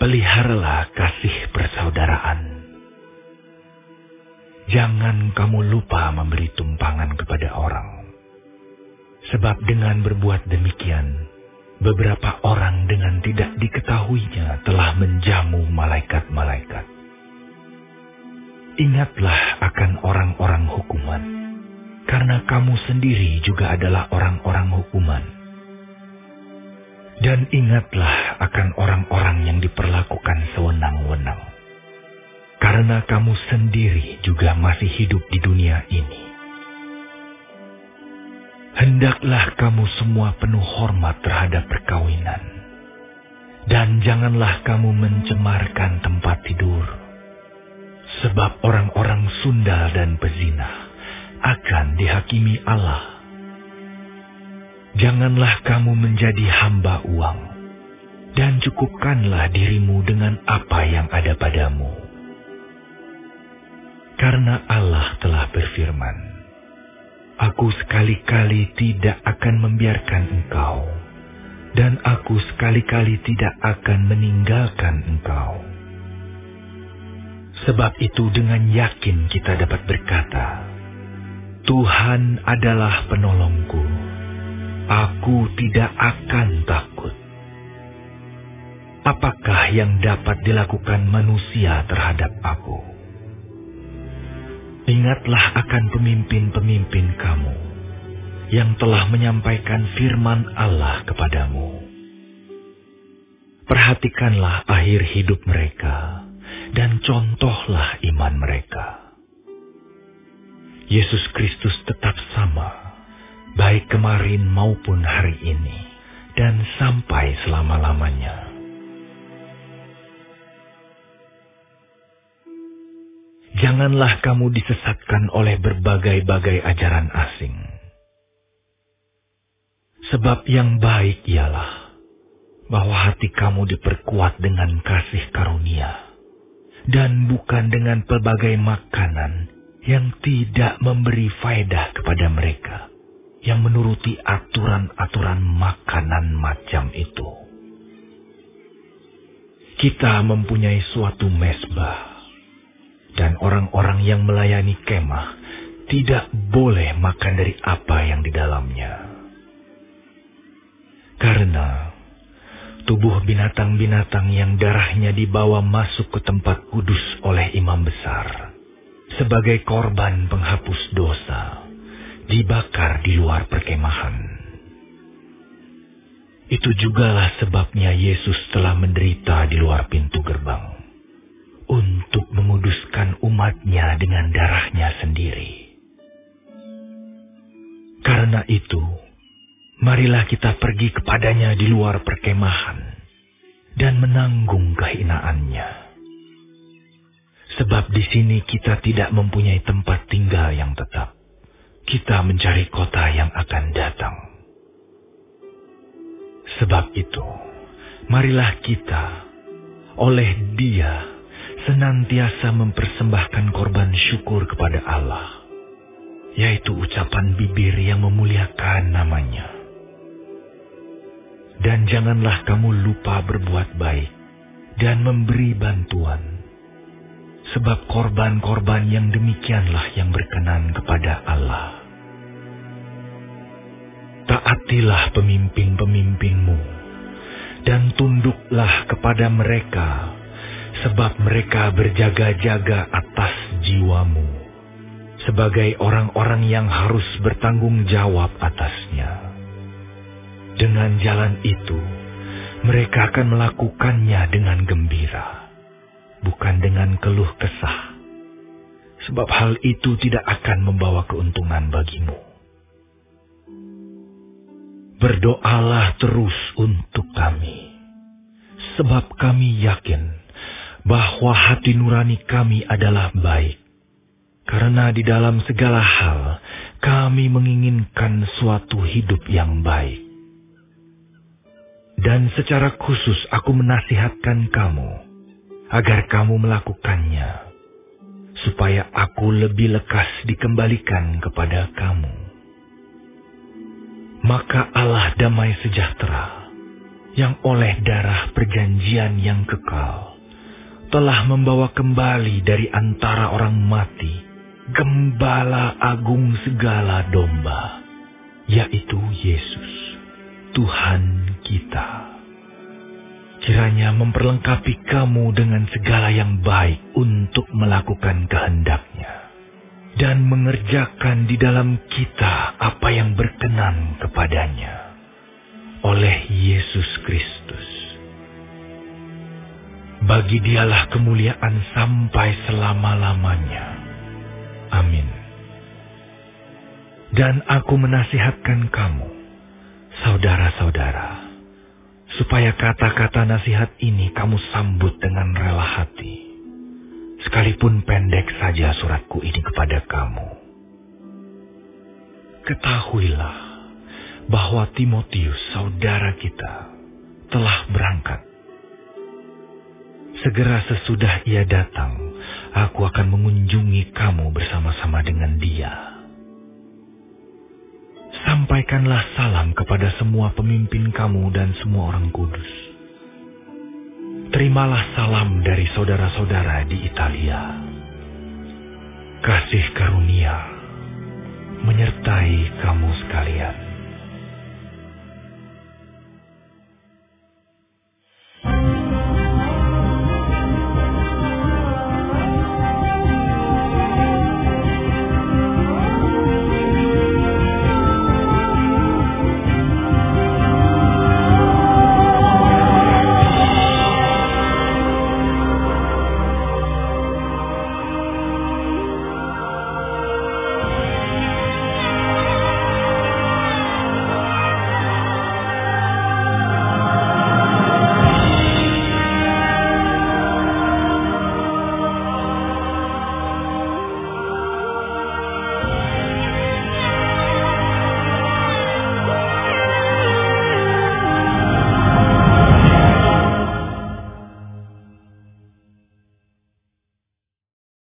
peliharalah kasih persaudaraan. Jangan kamu lupa memberi tumpangan kepada orang. Sebab dengan berbuat demikian, beberapa orang dengan tidak diketahuinya telah menjamu malaikat-malaikat. Ingatlah akan orang-orang hukuman, karena kamu sendiri juga adalah orang-orang hukuman. Dan ingatlah akan orang-orang yang diperlakukan sewenang-wenang, karena kamu sendiri juga masih hidup di dunia ini. Hendaklah kamu semua penuh hormat terhadap perkawinan, dan janganlah kamu mencemarkan tempat tidur, sebab orang-orang sundal dan pezina akan dihakimi Allah. Janganlah kamu menjadi hamba uang, dan cukupkanlah dirimu dengan apa yang ada padamu. Karena Allah telah berfirman, Aku sekali-kali tidak akan membiarkan engkau, dan aku sekali-kali tidak akan meninggalkan engkau. Sebab itu dengan yakin kita dapat berkata, Tuhan adalah penolongku, aku tidak akan takut. Apakah yang dapat dilakukan manusia terhadap aku? Ingatlah akan pemimpin-pemimpin kamu yang telah menyampaikan firman Allah kepadamu. Perhatikanlah akhir hidup mereka dan contohlah iman mereka. Yesus Kristus tetap sama, baik kemarin maupun hari ini, dan sampai selama-lamanya. Janganlah kamu disesatkan oleh berbagai-bagai ajaran asing. Sebab yang baik ialah bahwa hati kamu diperkuat dengan kasih karunia, dan bukan dengan pelbagai makanan yang tidak memberi faedah kepada mereka yang menuruti aturan-aturan makanan macam itu. Kita mempunyai suatu mezbah, dan orang-orang yang melayani kemah tidak boleh makan dari apa yang di dalamnya. Karena tubuh binatang-binatang yang darahnya dibawa masuk ke tempat kudus oleh imam besar sebagai korban penghapus dosa, dibakar di luar perkemahan. Itu jugalah sebabnya Yesus telah menderita di luar pintu gerbang, untuk menguduskan umatnya dengan darahnya sendiri. Karena itu, marilah kita pergi kepadanya di luar perkemahan dan menanggung kehinaannya. Sebab di sini kita tidak mempunyai tempat tinggal yang tetap. Kita mencari kota yang akan datang. Sebab itu, marilah kita oleh Dia senantiasa mempersembahkan korban syukur kepada Allah, yaitu ucapan bibir yang memuliakan namanya. Dan janganlah kamu lupa berbuat baik dan memberi bantuan, sebab korban-korban yang demikianlah yang berkenan kepada Allah. Taatilah pemimpin-pemimpinmu, dan tunduklah kepada mereka, sebab mereka berjaga-jaga atas jiwamu, sebagai orang-orang yang harus bertanggung jawab atasnya. Dengan jalan itu, mereka akan melakukannya dengan gembira, bukan dengan keluh kesah, sebab hal itu tidak akan membawa keuntungan bagimu. Berdoalah terus untuk kami, sebab kami yakin bahwa hati nurani kami adalah baik, karena di dalam segala hal kami menginginkan suatu hidup yang baik. Dan secara khusus aku menasihatkan kamu, agar kamu melakukannya, supaya aku lebih lekas dikembalikan kepada kamu. Maka Allah damai sejahtera, yang oleh darah perjanjian yang kekal telah membawa kembali dari antara orang mati Gembala agung segala domba, yaitu Yesus, Tuhan kita. Kiranya memperlengkapi kamu dengan segala yang baik untuk melakukan kehendak-Nya dan mengerjakan di dalam kita apa yang berkenan kepadanya oleh Yesus Kristus. Bagi Dialah kemuliaan sampai selama-lamanya. Amin. Dan aku menasihatkan kamu, saudara-saudara, supaya kata-kata nasihat ini kamu sambut dengan rela hati, sekalipun pendek saja suratku ini kepada kamu. Ketahuilah bahwa Timotius, saudara kita, telah berangkat. Segera sesudah ia datang, aku akan mengunjungi kamu bersama-sama dengan dia. Sampaikanlah salam kepada semua pemimpin kamu dan semua orang kudus. Terimalah salam dari saudara-saudara di Italia. Kasih karunia menyertai kamu sekalian.